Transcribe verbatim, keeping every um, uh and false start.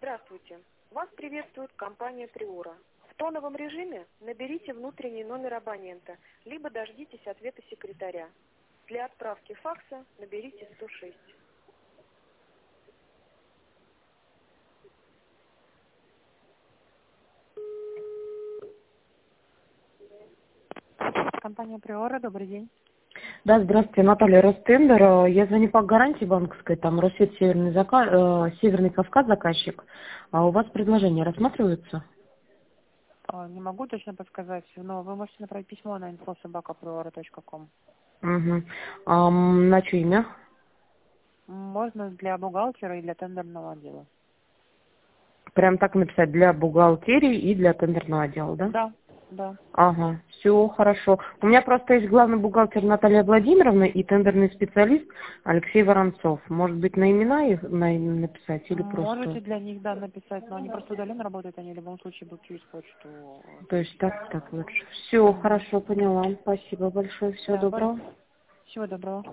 Здравствуйте. Вас приветствует компания Приора. В тоновом режиме наберите внутренний номер абонента, либо дождитесь ответа секретаря. Для отправки факса наберите сто шесть. Компания Приора, добрый день. Да, здравствуйте, Наталья Ростендер. Я звоню по гарантии банковской, там Россия Северный, зака... э, Северный Кавказ заказчик. А у вас предложения рассматриваются? А, Не могу точно подсказать, но вы можете направить письмо на инфо собака приора точка ком. Угу. А, на чье имя? Можно для бухгалтера и для тендерного отдела. Прям так написать, для бухгалтерии и для тендерного отдела, да? Да, да. Ага, все хорошо. У меня просто есть главный бухгалтер Наталья Владимировна и тендерный специалист Алексей Воронцов. Может быть, на имена их на- написать или Можете просто... для них, да, написать, но они просто удаленно работают, они в любом случае будут через почту. э, То есть так, так лучше. Все Мгм. хорошо, поняла. Спасибо большое. Всего Да, доброго. всего доброго.